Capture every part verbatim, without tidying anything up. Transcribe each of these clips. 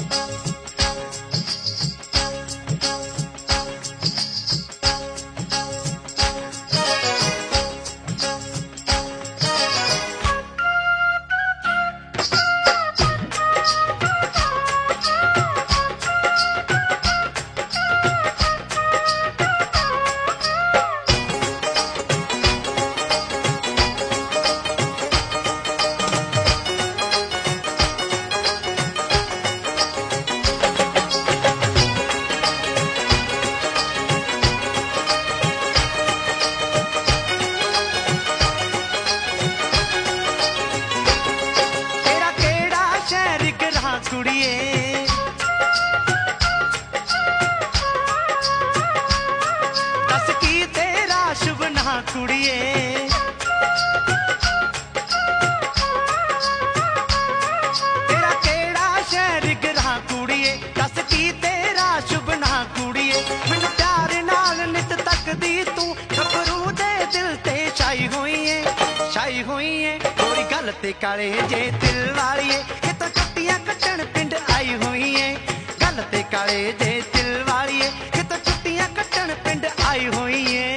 ते काले जे दिल वालिए कितों छुट्टियां कटण पिंड आई हुई है। गल ते काले जे दिल वालिए कितों छुट्टियां कटण पिंड आई हुई है।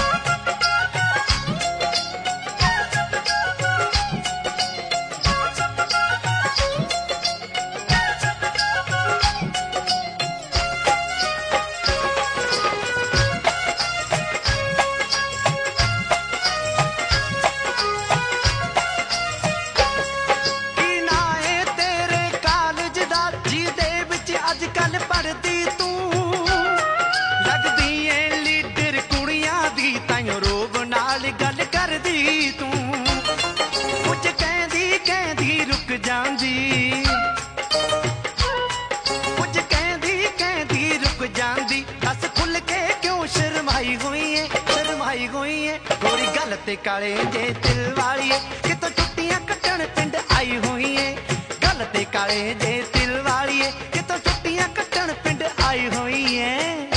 ते काले जे दिल वालिए कितों छुट्टियां कटण पिंड आई हुई है। गल ते काले जे दिल वालिए कितों छुट्टियां कटण पिंड आई हुई है।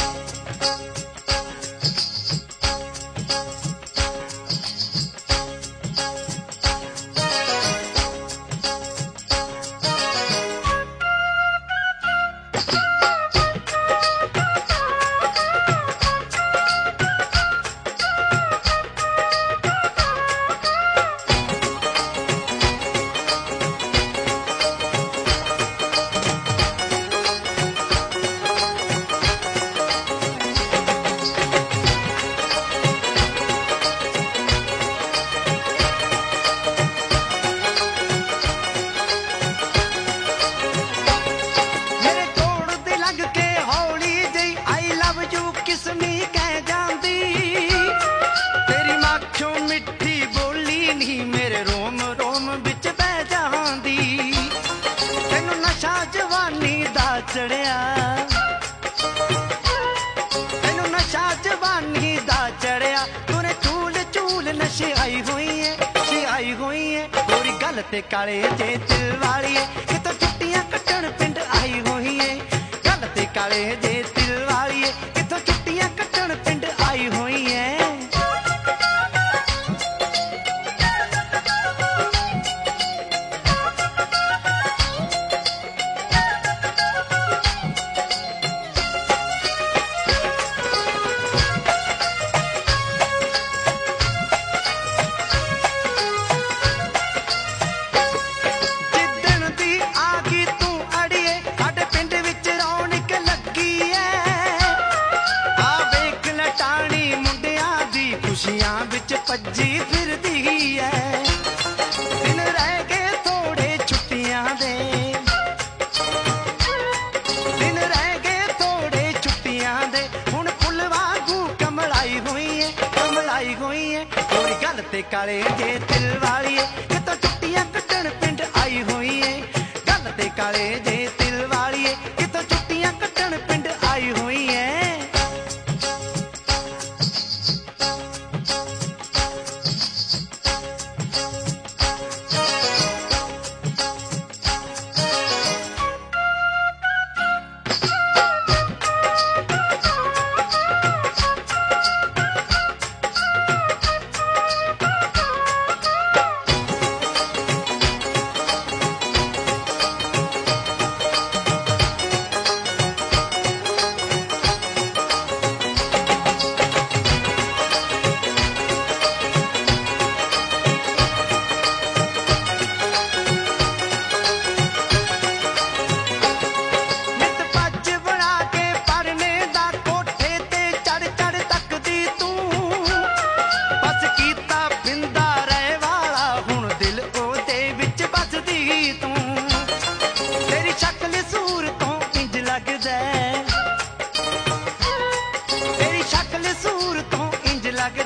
चढ़िया तेनू नशा जवानी दा चढ़िया तूने चूल चूल नशे आई हुई है नशे आई हुई है। गोरी गल ते काले जे दिल वालिए कितों छुट्टियां कटण पिंड आई हुई है। गल ते काले जे दिल वालिए कितों छुट्टियां कटण पिंड आई हुई है। भज्जी फिरदी है दिन रह गए थोड़े छुट्टियां दे दिन रह गए थोड़े छुट्टियां दे हुण फुल वांगू कमलाई हुई है कमलाई हुई है। कोई गल ते काले जे दिल वालिए कितों छुट्टियां कटण पिंड आई हुई है। गल ते काले जे दिल वालिए कितों छुट्टियां कटण पिंड आई हुई है।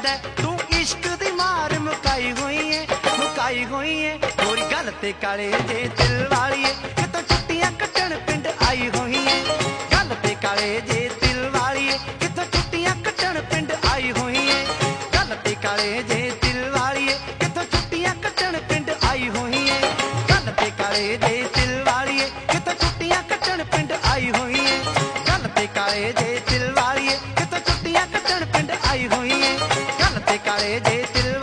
लगदा तू इश्क दी मार मुकाई हुई है मुकाई हुई है गोरी गल ते काले जे दिल वालिए कितों छुट्टियां कट्टण पिंड आई हुई है गल ते काले जे दिल वालिए कितों छुट्टियां कट्टण पिंड आई हुई है गल ते काले जे दिल वालिए कितों छुट्टियां कट्टण पिंड आई हुई है गल ते काले जे दिल वालिए कितों छुट्टियां कट्टण पिंड आई हुई है गल ते काले जे दिल वालिए कितों छुट्टियां कट्टण पिंड आई हुई है गल ते काले जे दिल